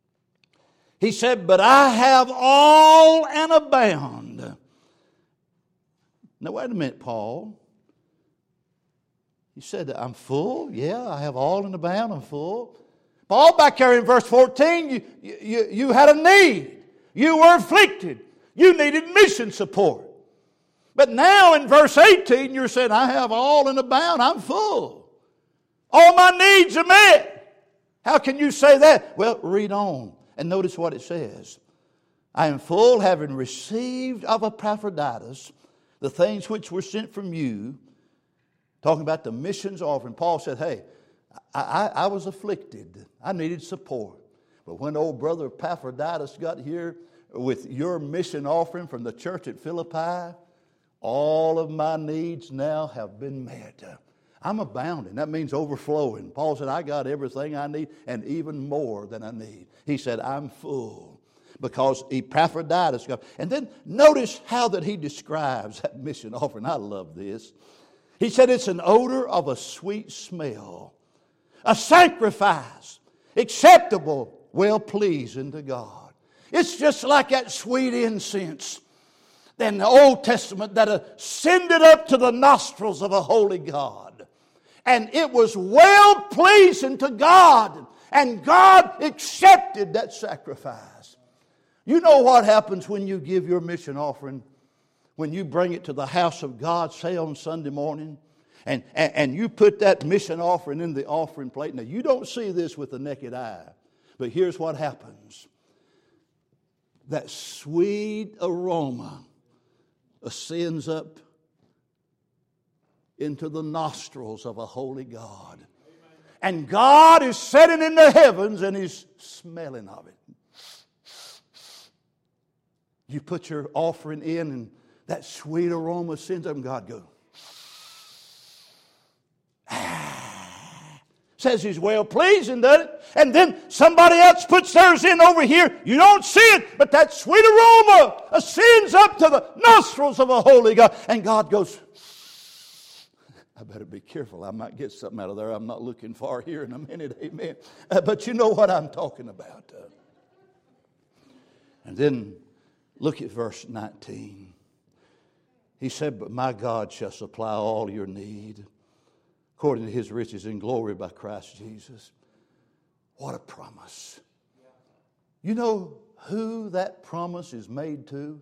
He said, "But I have all and abound." Now wait a minute, Paul. He said, I'm full. Yeah, I have all in the bound. I'm full. Paul, back there in verse fourteen, you, you, you had a need. You were afflicted. You needed mission support. But now in verse eighteen, you're saying, I have all in the bound. I'm full. All my needs are met. How can you say that? Well, read on and notice what it says. I am full, having received of Epaphroditus the things which were sent from you. Talking about the missions offering. Paul said, hey, I, I, I was afflicted. I needed support. But when old brother Epaphroditus got here with your mission offering from the church at Philippi, all of my needs now have been met. I'm abounding. That means overflowing. Paul said, I got everything I need and even more than I need. He said, I'm full. Because Epaphroditus got. And then notice how that he describes that mission offering. I love this. He said it's an odor of a sweet smell. A sacrifice. Acceptable. Well-pleasing to God. It's just like that sweet incense in the Old Testament that ascended up to the nostrils of a holy God. And it was well-pleasing to God. And God accepted that sacrifice. You know what happens when you give your mission offering? When you bring it to the house of God, say on Sunday morning, and, and, and you put that mission offering in the offering plate. Now, you don't see this with the naked eye, but here's what happens. That sweet aroma ascends up into the nostrils of a holy God. And God is sitting in the heavens and He's smelling of it. You put your offering in and that sweet aroma ascends up and God goes. Ah. Says He's well pleasing, doesn't it? And then somebody else puts theirs in over here. You don't see it, but that sweet aroma ascends up to the nostrils of a holy God. And God goes, I better be careful. I might get something out of there I'm not looking for here in a minute. Amen. Uh, but you know what I'm talking about. Uh, and then look at verse nineteen. He said, but my God shall supply all your need according to His riches in glory by Christ Jesus. What a promise. You know who that promise is made to?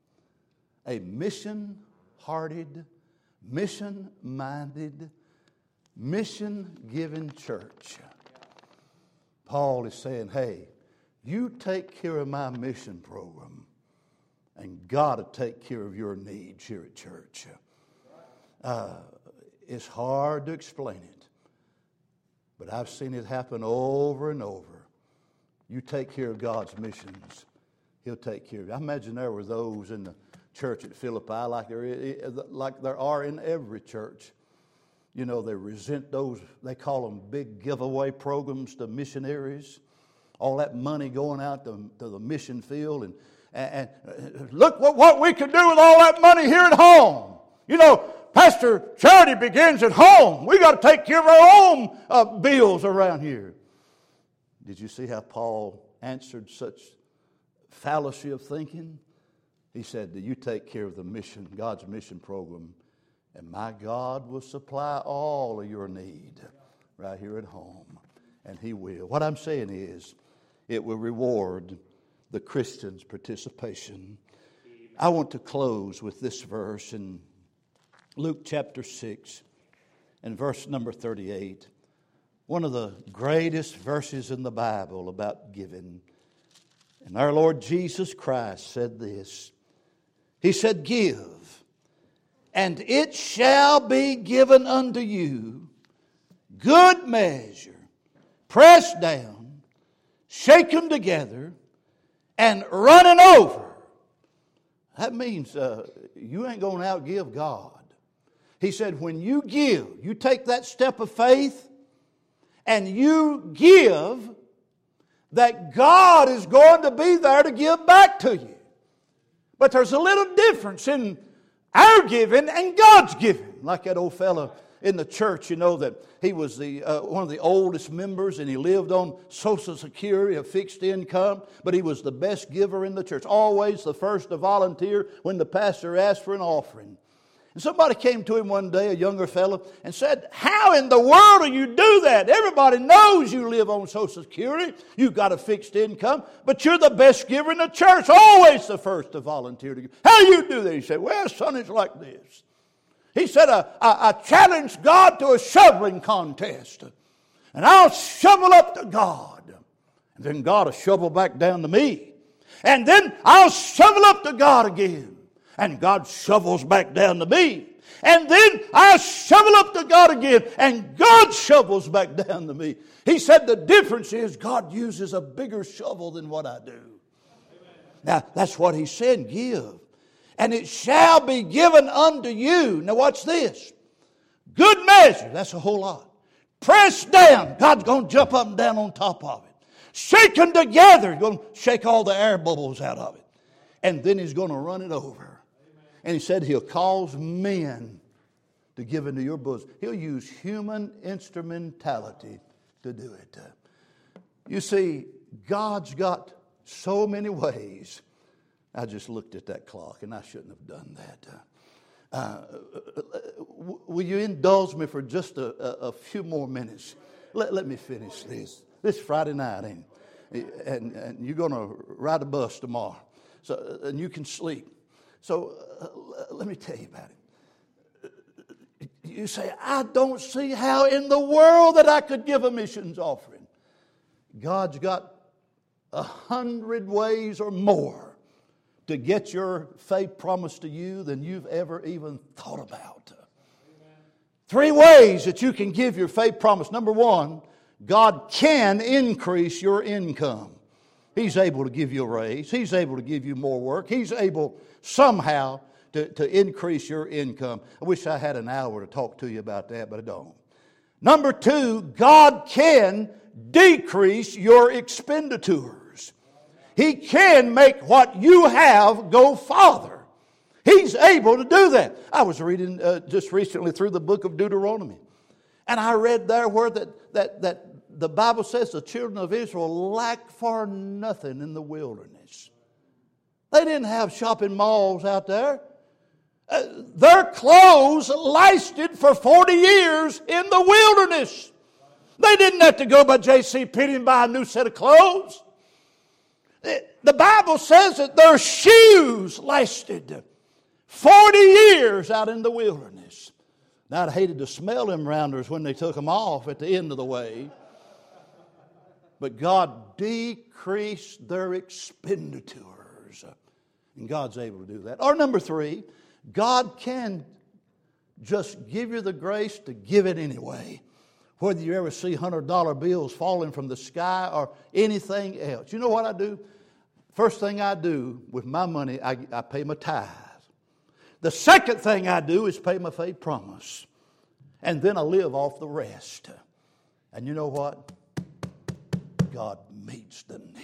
A mission-hearted, mission-minded, mission-giving church. Paul is saying, hey, you take care of my mission program, and God will take care of your needs here at church. Uh, it's hard to explain it, but I've seen it happen over and over. You take care of God's missions, He'll take care of you. I imagine there were those in the church at Philippi like there, is, like there are in every church. You know, they resent those, they call them big giveaway programs to missionaries. All that money going out to, to the mission field and And, and look what, what we can do with all that money here at home. You know, Pastor, charity begins at home. We got to take care of our own uh, bills around here. Did you see how Paul answered such fallacy of thinking? He said, you take care of the mission, God's mission program, and my God will supply all of your need right here at home. And He will. What I'm saying is, it will reward the Christian's participation. I want to close with this verse in Luke chapter six and verse number thirty-eight. One of the greatest verses in the Bible about giving. And our Lord Jesus Christ said this. He said, give, and it shall be given unto you, good measure, pressed down, shaken together, and running over. That means uh, you ain't going to outgive God. He said, when you give, you take that step of faith and you give, that God is going to be there to give back to you. But there's a little difference in our giving and God's giving. Like that old fella in the church, you know, that he was the uh, one of the oldest members and he lived on Social Security, a fixed income, but he was the best giver in the church. Always the first to volunteer when the pastor asked for an offering. And somebody came to him one day, a younger fellow, and said, how in the world do you do that? Everybody knows you live on Social Security. You've got a fixed income, but you're the best giver in the church, always the first to volunteer to give. How do you do that? He said, well, son, it's like this. He said, I, I, I challenged God to a shoveling contest, and I'll shovel up to God, and then God will shovel back down to me. And then I'll shovel up to God again, and God shovels back down to me. And then I shovel up to God again, and God shovels back down to me. He said the difference is God uses a bigger shovel than what I do. Amen. Now, that's what he said, give. And it shall be given unto you. Now watch this. Good measure, that's a whole lot. Pressed down, God's going to jump up and down on top of it. Shaken together, He's going to shake all the air bubbles out of it. And then He's going to run it over. And He said He'll cause men to give into your bosom. He'll use human instrumentality to do it. You see, God's got so many ways. I just looked at that clock, and I shouldn't have done that. Uh, will you indulge me for just a, a, a few more minutes? Let, let me finish this. This Friday night, ain't it? And, and you're going to ride a bus tomorrow, so and you can sleep. So uh, let me tell you about it. You say, I don't see how in the world that I could give a missions offering. God's got a hundred ways or more to get your faith promised to you than you've ever even thought about. Amen. Three ways that you can give your faith promise. Number one, God can increase your income. He's able to give you a raise. He's able to give you more work. He's able somehow to, to increase your income. I wish I had an hour to talk to you about that, but I don't. Number two, God can decrease your expenditures. He can make what you have go farther. He's able to do that. I was reading uh, just recently through the book of Deuteronomy, and I read there where that, that, that the Bible says the children of Israel lack for nothing in the wilderness. They didn't have shopping malls out there. Uh, their clothes lasted for forty years in the wilderness. They didn't have to go by J C. Penney and buy a new set of clothes. The Bible says that their shoes lasted forty years out in the wilderness. Now, I'd hated to smell them rounders when they took them off at the end of the way. But God decreased their expenditures. And God's able to do that. Or number three, God can just give you the grace to give it anyway. Whether you ever see one hundred dollar bills falling from the sky or anything else. You know what I do? First thing I do with my money, I, I pay my tithe. The second thing I do is pay my faith promise. And then I live off the rest. And you know what? God meets the need.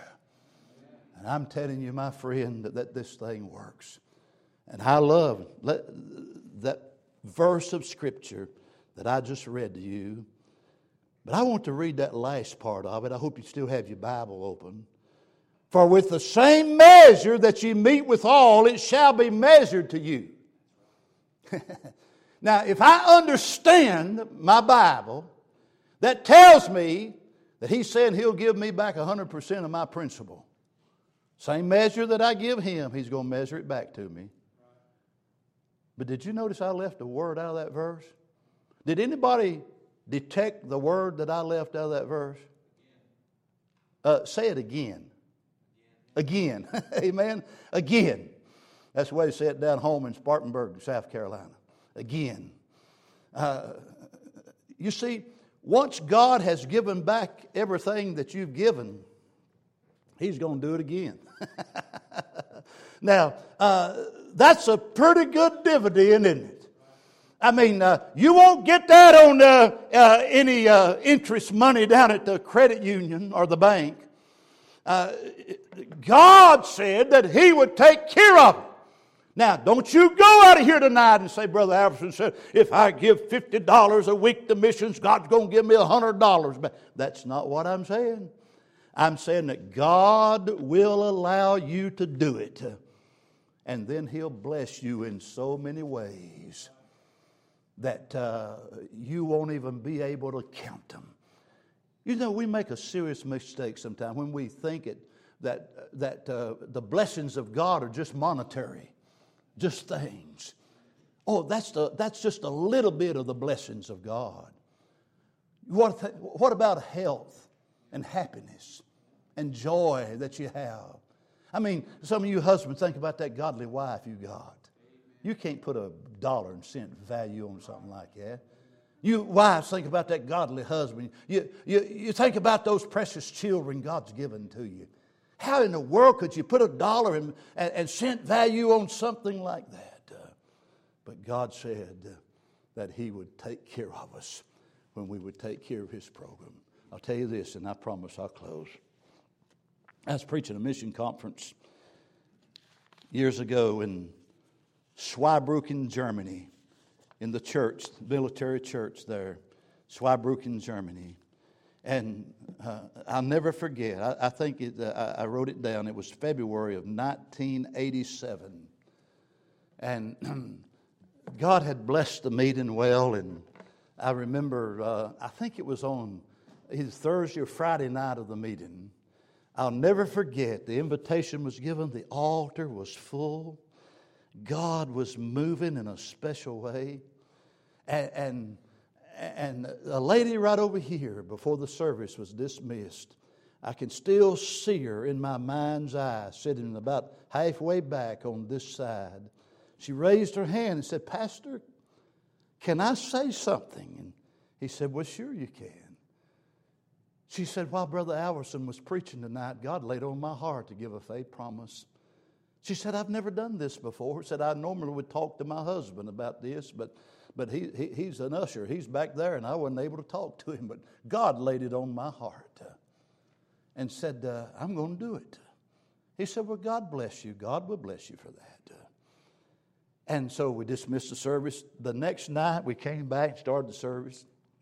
And I'm telling you, my friend, that, that this thing works. And I love let, that verse of Scripture that I just read to you. But I want to read that last part of it. I hope you still have your Bible open. For with the same measure that you meet withal, it shall be measured to you. Now, if I understand my Bible, that tells me that He's saying He'll give me back one hundred percent of my principal. Same measure that I give Him, He's going to measure it back to me. But did you notice I left a word out of that verse? Did anybody detect the word that I left out of that verse? Uh, say it again. Again. Amen. Again. That's the way they say it down home in Spartanburg, South Carolina. Again. Uh, you see, once God has given back everything that you've given, He's going to do it again. Now, uh, that's a pretty good dividend, isn't it? I mean, uh, you won't get that on uh, uh, any uh, interest money down at the credit union or the bank. Uh, God said that He would take care of it. Now, don't you go out of here tonight and say, Brother Alverson said, if I give fifty dollars a week to missions, God's going to give me one hundred dollars back. That's not what I'm saying. I'm saying that God will allow you to do it. and then He'll bless you in so many ways that uh, you won't even be able to count them. You know, we make a serious mistake sometimes when we think it that that uh, the blessings of God are just monetary, just things. Oh, that's the that's just a little bit of the blessings of God. What th- what about health and happiness and joy that you have? I mean, some of you husbands think about that godly wife you got. You can't put a dollar and cent value on something like that. You wives think about that godly husband. You, you, you think about those precious children God's given to you. How in the world could you put a dollar and, and, and cent value on something like that? Uh, but God said uh, that He would take care of us when we would take care of His program. I'll tell you this, and I promise I'll close. I was preaching a mission conference years ago in Zweibrücken, Germany, in the church, military church there, Zweibrücken, Germany. And uh, I'll never forget, I, I think it, uh, I wrote it down, it was February of nineteen eighty-seven. And God had blessed the meeting well, and I remember, uh, I think it was on his Thursday or Friday night of the meeting. I'll never forget, the invitation was given, the altar was full. God was moving in a special way. And, and, and a lady right over here, before the service was dismissed, I can still see her in my mind's eye, sitting about halfway back on this side. She raised her hand and said, "Pastor, can I say something?" And he said, "Well, sure you can." She said, "While Brother Alverson was preaching tonight, God laid on my heart to give a faith promise." She said, "I've never done this before." She said, "I normally would talk to my husband about this, but but he, he he's an usher. He's back there, and I wasn't able to talk to him. But God laid it on my heart uh, and said, uh, I'm going to do it." He said, "Well, God bless you. God will bless you for that." Uh, and so we dismissed the service. The next night, we came back and started the service.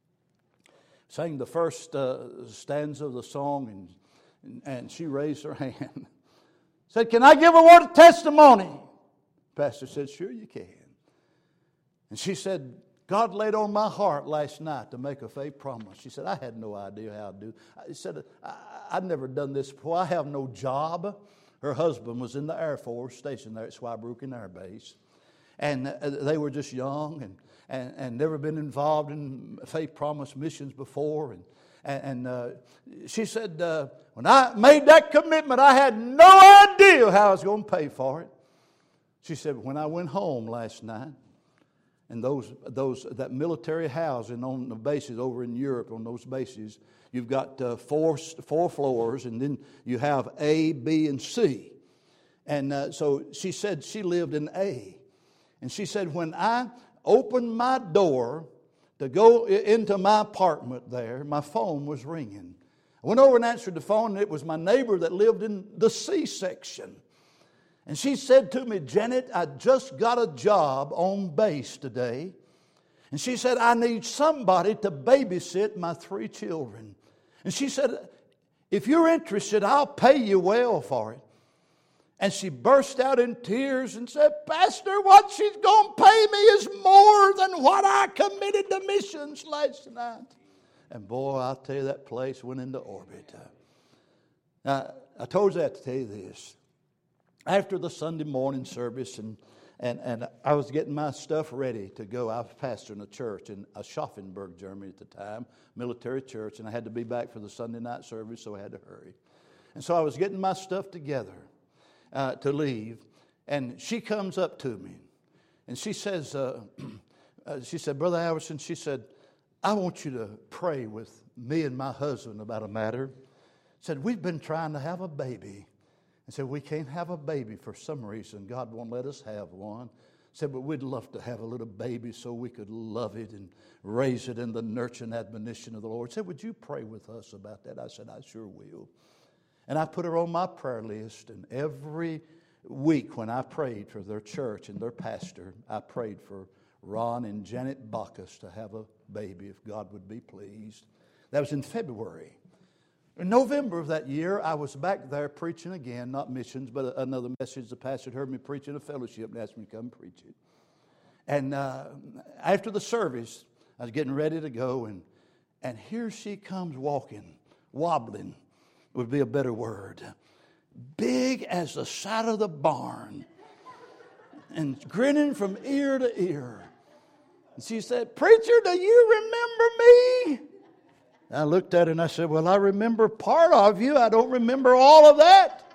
Sang the first uh, stanza of the song, and, and she raised her hand. Said, "Can I give a word of testimony?" Pastor said, "Sure you can." And she said, "God laid on my heart last night to make a faith promise." She said, "I had no idea how to do it." I said, I, I'd never done this before. I have no job. Her husband was in the Air Force, stationed there at Zweibrücken Air Base. And they were just young and, and, and never been involved in faith promise missions before. And, and uh, she said, uh, "When I made that commitment, I had no idea how I was going to pay for it." She said, "When I went home last night, and those those that military housing on the bases over in Europe, on those bases, you've got uh, four four floors, and then you have A, B, and C. And uh, so she said she lived in A. And she said, when I opened my door to go into my apartment there, my phone was ringing. I went over and answered the phone, and it was my neighbor that lived in the C section. And she said to me, "Janet, I just got a job on base today." And she said, "I need somebody to babysit my three children." And she said, "If you're interested, I'll pay you well for it." And she burst out in tears and said, "Pastor, what she's going to pay me is more than what I committed to missions last night." And boy, I'll tell you, that place went into orbit. Now, I told you that to tell you this. After the Sunday morning service, and, and, and I was getting my stuff ready to go. I was pastoring a church in Aschaffenburg, Germany at the time, military church, and I had to be back for the Sunday night service, so I had to hurry. And so I was getting my stuff together uh, to leave, and she comes up to me, and she says, uh, uh, she said, "Brother Alverson," she said, "I want you to pray with me and my husband about a matter." Said, "We've been trying to have a baby." I said, "We can't have a baby for some reason. God won't let us have one." Said, "But we'd love to have a little baby so we could love it and raise it in the nurture and admonition of the Lord." Said, "Would you pray with us about that?" I said, "I sure will." And I put her on my prayer list, and every week when I prayed for their church and their pastor, I prayed for Ron and Janet Bacchus to have a baby if God would be pleased. That was in February. In November of that year, I was back there preaching again, not missions, but another message. The pastor had heard me preach in a fellowship and asked me to come preach it. And uh, after the service, I was getting ready to go, and, and here she comes walking, wobbling would be a better word, big as the side of the barn, and grinning from ear to ear. And she said, "Preacher, do you remember me?" I looked at her and I said, "Well, I remember part of you. I don't remember all of that."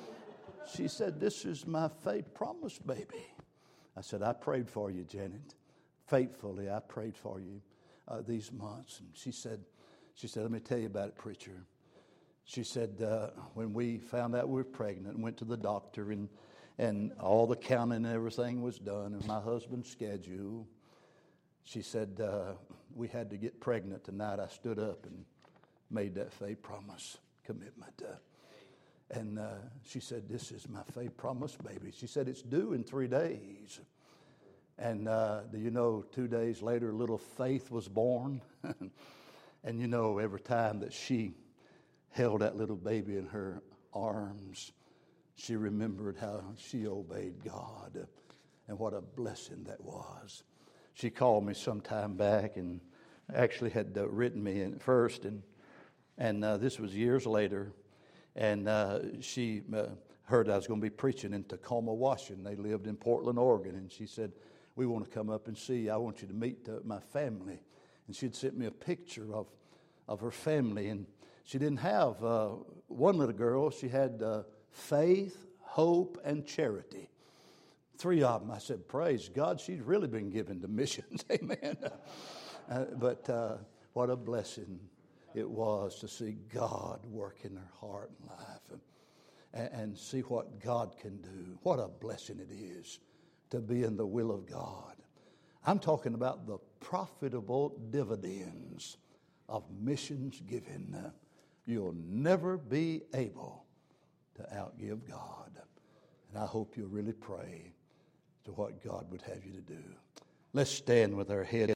She said, "This is my faith promise, baby." I said, "I prayed for you, Janet. Faithfully, I prayed for you uh, these months." And she said, she said, "Let me tell you about it, preacher." She said, uh, when we found out we were pregnant and went to the doctor and, and all the counting and everything was done and my husband's schedule, she said, uh, we had to get pregnant tonight. I stood up and made that faith promise commitment. Uh, and uh, she said, "This is my faith promise, baby." She said, "It's due in three days. And uh, do you know, two days later, little Faith was born. And you know, every time that she held that little baby in her arms, she remembered how she obeyed God and what a blessing that was. She called me some time back and actually had uh, written me in first, and and uh, this was years later, and uh, she uh, heard I was going to be preaching in Tacoma, Washington. They lived in Portland, Oregon, and she said, "We want to come up and see you. I want you to meet uh, my family." And she'd sent me a picture of, of her family, and she didn't have uh, one little girl. She had uh, Faith, Hope, and Charity. Three of them. I said, "Praise God, she's really been given to missions." Amen. Uh, but uh, what a blessing it was to see God work in her heart and life and, and see what God can do. What a blessing it is to be in the will of God. I'm talking about the profitable dividends of missions giving. Uh, you'll never be able to outgive God. And I hope you'll really pray to what God would have you to do. Let's stand with our head